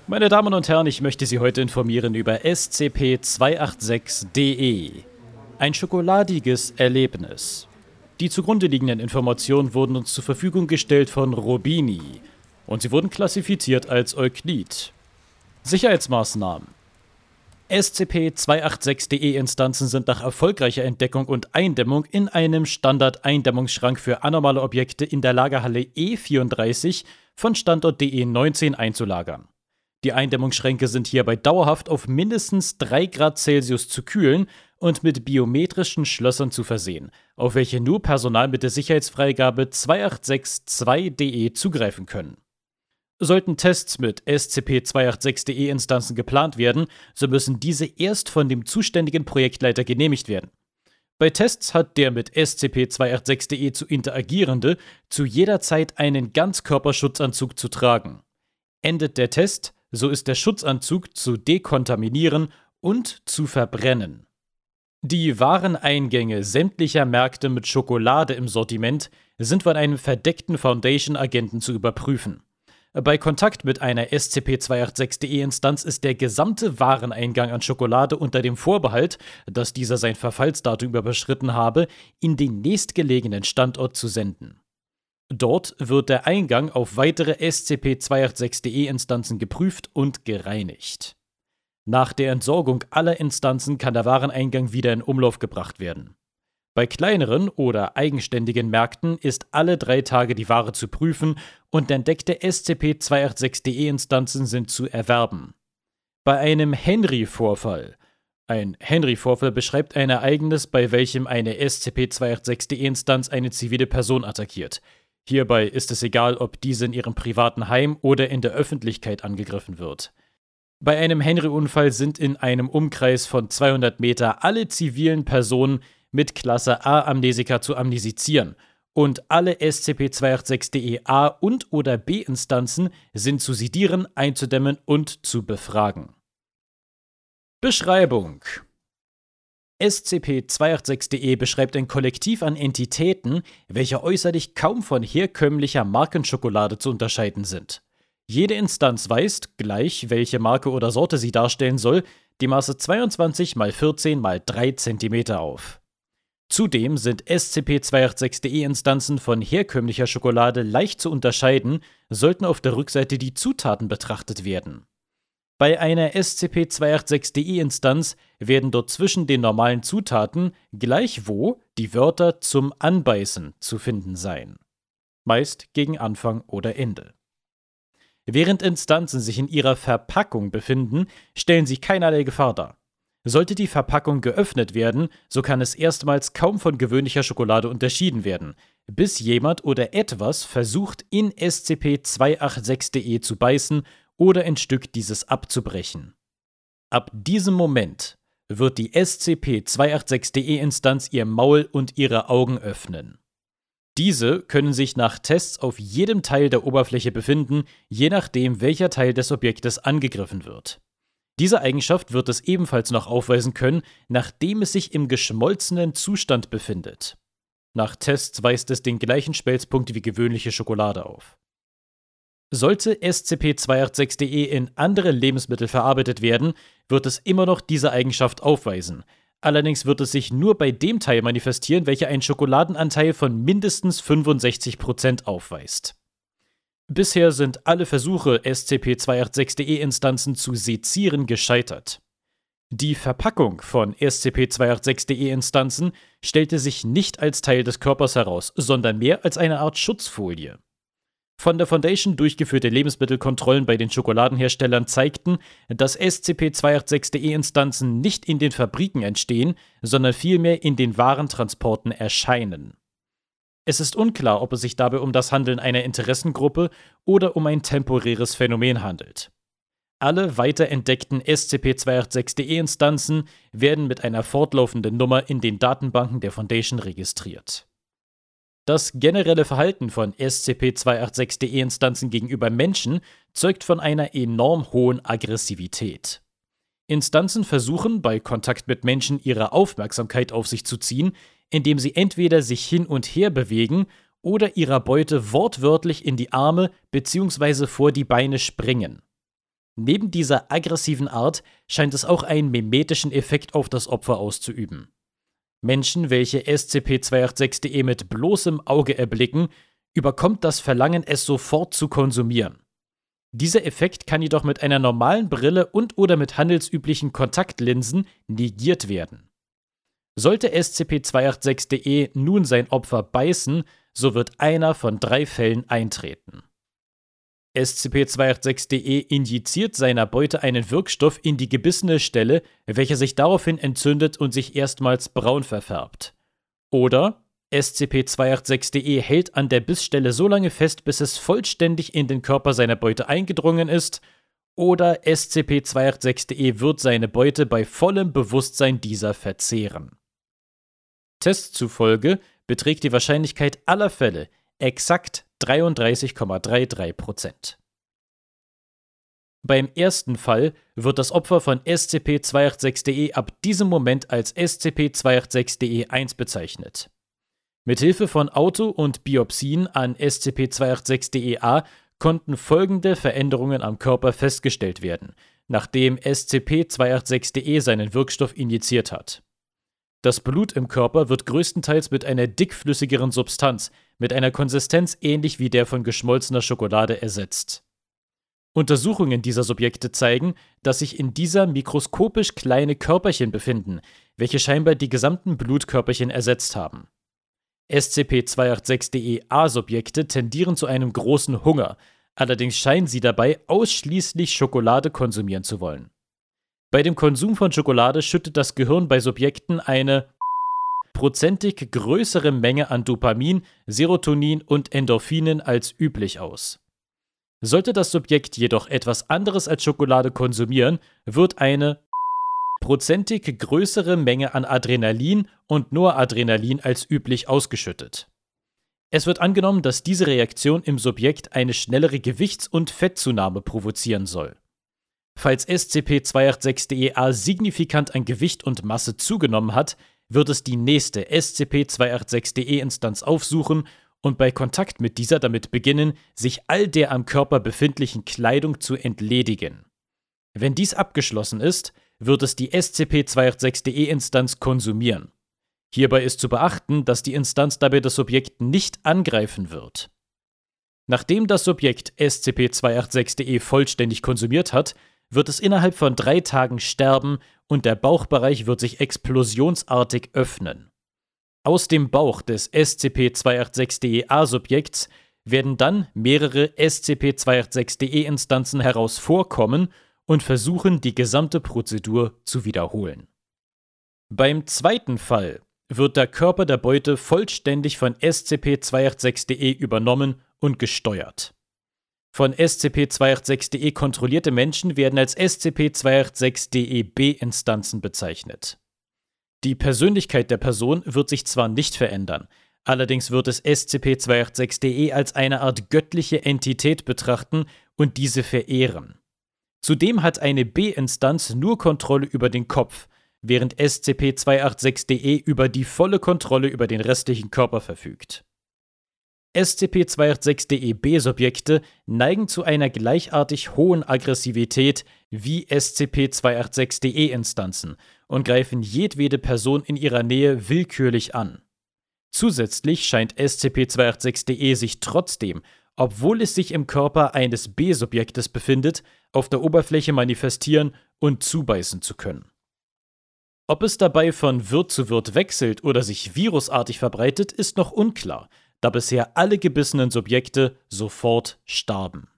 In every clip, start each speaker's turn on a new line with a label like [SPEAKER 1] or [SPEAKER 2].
[SPEAKER 1] Meine Damen und Herren, ich möchte Sie heute informieren über SCP-286-DE. Ein schokoladiges Erlebnis. Die zugrunde liegenden Informationen wurden uns zur Verfügung gestellt von Robini und sie wurden klassifiziert als Euklid. Sicherheitsmaßnahmen. SCP-286-DE-Instanzen sind nach erfolgreicher Entdeckung und Eindämmung in einem Standard-Eindämmungsschrank für anormale Objekte in der Lagerhalle E34 von Standort DE19 einzulagern. Die Eindämmungsschränke sind hierbei dauerhaft auf mindestens 3 Grad Celsius zu kühlen und mit biometrischen Schlössern zu versehen, auf welche nur Personal mit der Sicherheitsfreigabe 286-2-DE zugreifen können. Sollten Tests mit SCP-286-DE-Instanzen geplant werden, so müssen diese erst von dem zuständigen Projektleiter genehmigt werden. Bei Tests hat der mit SCP-286-DE zu interagierende zu jeder Zeit einen Ganzkörperschutzanzug zu tragen. Endet der Test, so ist der Schutzanzug zu dekontaminieren und zu verbrennen. Die Wareneingänge sämtlicher Märkte mit Schokolade im Sortiment sind von einem verdeckten Foundation-Agenten zu überprüfen. Bei Kontakt mit einer SCP-286-DE-Instanz ist der gesamte Wareneingang an Schokolade unter dem Vorbehalt, dass dieser sein Verfallsdatum überschritten habe, in den nächstgelegenen Standort zu senden. Dort wird der Eingang auf weitere SCP-286-DE-Instanzen geprüft und gereinigt. Nach der Entsorgung aller Instanzen kann der Wareneingang wieder in Umlauf gebracht werden. Bei kleineren oder eigenständigen Märkten ist alle 3 Tage die Ware zu prüfen und entdeckte SCP-286-DE-Instanzen sind zu erwerben. Bei einem Henry-Vorfall. Ein Henry-Vorfall beschreibt ein Ereignis, bei welchem eine SCP-286-DE-Instanz eine zivile Person attackiert. Hierbei ist es egal, ob diese in ihrem privaten Heim oder in der Öffentlichkeit angegriffen wird. Bei einem Henry-Unfall sind in einem Umkreis von 200 Meter alle zivilen Personen mit Klasse A Amnesika zu amnesizieren und alle SCP-286-DE A und oder B Instanzen sind zu sedieren, einzudämmen und zu befragen. Beschreibung: SCP-286-DE beschreibt ein Kollektiv an Entitäten, welche äußerlich kaum von herkömmlicher Markenschokolade zu unterscheiden sind. Jede Instanz weist, gleich welche Marke oder Sorte sie darstellen soll, die Maße 22 x 14 x 3 cm auf. Zudem sind SCP-286-DE-Instanzen von herkömmlicher Schokolade leicht zu unterscheiden, sollten auf der Rückseite die Zutaten betrachtet werden. Bei einer SCP-286-DE-Instanz werden dort zwischen den normalen Zutaten gleichwo die Wörter zum Anbeißen zu finden sein. Meist gegen Anfang oder Ende. Während Instanzen sich in ihrer Verpackung befinden, stellen sie keinerlei Gefahr dar. Sollte die Verpackung geöffnet werden, so kann es erstmals kaum von gewöhnlicher Schokolade unterschieden werden, bis jemand oder etwas versucht, in SCP-286-DE zu beißen oder ein Stück dieses abzubrechen. Ab diesem Moment wird die SCP-286-DE-Instanz ihr Maul und ihre Augen öffnen. Diese können sich nach Tests auf jedem Teil der Oberfläche befinden, je nachdem, welcher Teil des Objektes angegriffen wird. Diese Eigenschaft wird es ebenfalls noch aufweisen können, nachdem es sich im geschmolzenen Zustand befindet. Nach Tests weist es den gleichen Schmelzpunkt wie gewöhnliche Schokolade auf. Sollte SCP-286-DE in andere Lebensmittel verarbeitet werden, wird es immer noch diese Eigenschaft aufweisen. Allerdings wird es sich nur bei dem Teil manifestieren, welcher einen Schokoladenanteil von mindestens 65% aufweist. Bisher sind alle Versuche, SCP-286-DE-Instanzen zu sezieren, gescheitert. Die Verpackung von SCP-286-DE-Instanzen stellte sich nicht als Teil des Körpers heraus, sondern mehr als eine Art Schutzfolie. Von der Foundation durchgeführte Lebensmittelkontrollen bei den Schokoladenherstellern zeigten, dass SCP-286-DE-Instanzen nicht in den Fabriken entstehen, sondern vielmehr in den Warentransporten erscheinen. Es ist unklar, ob es sich dabei um das Handeln einer Interessengruppe oder um ein temporäres Phänomen handelt. Alle weiter entdeckten SCP-286-DE-Instanzen werden mit einer fortlaufenden Nummer in den Datenbanken der Foundation registriert. Das generelle Verhalten von SCP-286-DE-Instanzen gegenüber Menschen zeugt von einer enorm hohen Aggressivität. Instanzen versuchen, bei Kontakt mit Menschen ihre Aufmerksamkeit auf sich zu ziehen, indem sie entweder sich hin und her bewegen oder ihrer Beute wortwörtlich in die Arme bzw. vor die Beine springen. Neben dieser aggressiven Art scheint es auch einen mimetischen Effekt auf das Opfer auszuüben. Menschen, welche SCP-286-DE mit bloßem Auge erblicken, überkommt das Verlangen, es sofort zu konsumieren. Dieser Effekt kann jedoch mit einer normalen Brille und/oder mit handelsüblichen Kontaktlinsen negiert werden. Sollte SCP-286-DE nun sein Opfer beißen, so wird einer von 3 Fällen eintreten. SCP-286-DE injiziert seiner Beute einen Wirkstoff in die gebissene Stelle, welcher sich daraufhin entzündet und sich erstmals braun verfärbt. Oder SCP-286-DE hält an der Bissstelle so lange fest, bis es vollständig in den Körper seiner Beute eingedrungen ist. Oder SCP-286-DE wird seine Beute bei vollem Bewusstsein dieser verzehren. Tests zufolge beträgt die Wahrscheinlichkeit aller Fälle exakt 33,33%. Beim ersten Fall wird das Opfer von SCP-286-DE ab diesem Moment als SCP-286-DE1 bezeichnet. Mithilfe von Auto- und Biopsien an SCP-286-DE-A konnten folgende Veränderungen am Körper festgestellt werden, nachdem SCP-286-DE seinen Wirkstoff injiziert hat. Das Blut im Körper wird größtenteils mit einer dickflüssigeren Substanz mit einer Konsistenz ähnlich wie der von geschmolzener Schokolade ersetzt. Untersuchungen dieser Subjekte zeigen, dass sich in dieser mikroskopisch kleine Körperchen befinden, welche scheinbar die gesamten Blutkörperchen ersetzt haben. SCP-286-DE-A-Subjekte tendieren zu einem großen Hunger, allerdings scheinen sie dabei ausschließlich Schokolade konsumieren zu wollen. Bei dem Konsum von Schokolade schüttet das Gehirn bei Subjekten eine prozentig größere Menge an Dopamin, Serotonin und Endorphinen als üblich aus. Sollte das Subjekt jedoch etwas anderes als Schokolade konsumieren, wird eine prozentig größere Menge an Adrenalin und Noradrenalin als üblich ausgeschüttet. Es wird angenommen, dass diese Reaktion im Subjekt eine schnellere Gewichts- und Fettzunahme provozieren soll. Falls SCP-286-DE-A signifikant an Gewicht und Masse zugenommen hat, wird es die nächste SCP-286-DE-Instanz aufsuchen und bei Kontakt mit dieser damit beginnen, sich all der am Körper befindlichen Kleidung zu entledigen. Wenn dies abgeschlossen ist, wird es die SCP-286-DE-Instanz konsumieren. Hierbei ist zu beachten, dass die Instanz dabei das Subjekt nicht angreifen wird. Nachdem das Subjekt SCP-286-DE vollständig konsumiert hat, wird es innerhalb von 3 Tagen sterben und der Bauchbereich wird sich explosionsartig öffnen. Aus dem Bauch des SCP-286-DE-A-Subjekts werden dann mehrere SCP-286-DE-Instanzen heraus vorkommen und versuchen, die gesamte Prozedur zu wiederholen. Beim zweiten Fall wird der Körper der Beute vollständig von SCP-286-DE übernommen und gesteuert. Von SCP-286-DE kontrollierte Menschen werden als SCP-286-DE-B-Instanzen bezeichnet. Die Persönlichkeit der Person wird sich zwar nicht verändern, allerdings wird es SCP-286-DE als eine Art göttliche Entität betrachten und diese verehren. Zudem hat eine B-Instanz nur Kontrolle über den Kopf, während SCP-286-DE über die volle Kontrolle über den restlichen Körper verfügt. SCP-286-DE-B-Subjekte neigen zu einer gleichartig hohen Aggressivität wie SCP-286-DE-Instanzen und greifen jedwede Person in ihrer Nähe willkürlich an. Zusätzlich scheint SCP-286-DE sich trotzdem, obwohl es sich im Körper eines B-Subjektes befindet, auf der Oberfläche manifestieren und zubeißen zu können. Ob es dabei von Wirt zu Wirt wechselt oder sich virusartig verbreitet, ist noch unklar, da bisher alle gebissenen Subjekte sofort starben.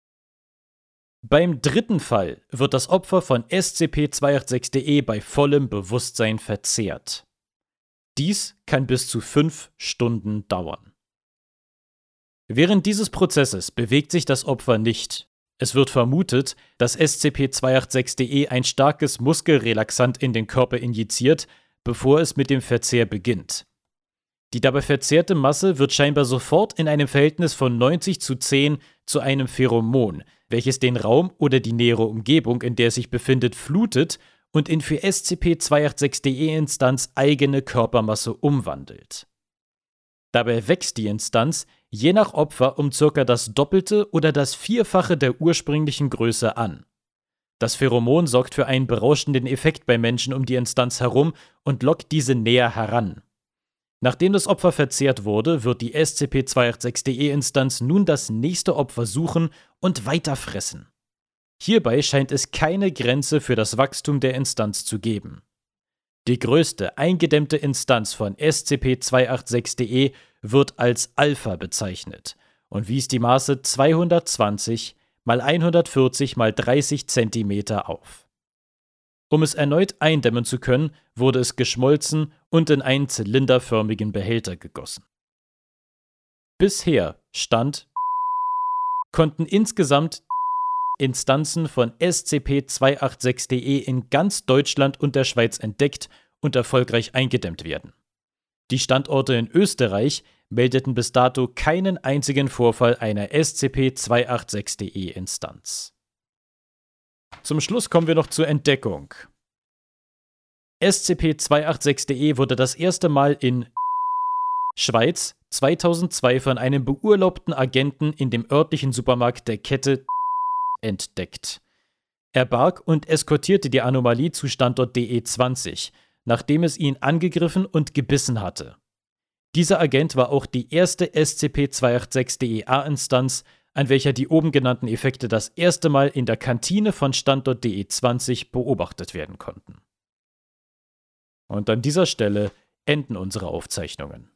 [SPEAKER 1] Beim dritten Fall wird das Opfer von SCP-286-DE bei vollem Bewusstsein verzehrt. Dies kann bis zu 5 Stunden dauern. Während dieses Prozesses bewegt sich das Opfer nicht. Es wird vermutet, dass SCP-286-DE ein starkes Muskelrelaxant in den Körper injiziert, bevor es mit dem Verzehr beginnt. Die dabei verzehrte Masse wird scheinbar sofort in einem Verhältnis von 90:10 zu einem Pheromon, welches den Raum oder die nähere Umgebung, in der es sich befindet, flutet und in für SCP-286-DE-Instanz eigene Körpermasse umwandelt. Dabei wächst die Instanz je nach Opfer um ca. das Doppelte oder das Vierfache der ursprünglichen Größe an. Das Pheromon sorgt für einen berauschenden Effekt bei Menschen um die Instanz herum und lockt diese näher heran. Nachdem das Opfer verzehrt wurde, wird die SCP-286-DE-Instanz nun das nächste Opfer suchen und weiter fressen. Hierbei scheint es keine Grenze für das Wachstum der Instanz zu geben. Die größte eingedämmte Instanz von SCP-286-DE wird als Alpha bezeichnet und wies die Maße 220 x 140 x 30 cm auf. Um es erneut eindämmen zu können, wurde es geschmolzen und in einen zylinderförmigen Behälter gegossen. Bisher konnten insgesamt Instanzen von SCP-286-DE in ganz Deutschland und der Schweiz entdeckt und erfolgreich eingedämmt werden. Die Standorte in Österreich meldeten bis dato keinen einzigen Vorfall einer SCP-286-DE-Instanz. Zum Schluss kommen wir noch zur Entdeckung. SCP-286-DE wurde das erste Mal in Schweiz 2002 von einem beurlaubten Agenten in dem örtlichen Supermarkt der Kette entdeckt. Er barg und eskortierte die Anomalie zu Standort DE20, nachdem es ihn angegriffen und gebissen hatte. Dieser Agent war auch die erste SCP-286-DE-A-Instanz, an welcher die oben genannten Effekte das erste Mal in der Kantine von Standort DE20 beobachtet werden konnten. Und an dieser Stelle enden unsere Aufzeichnungen.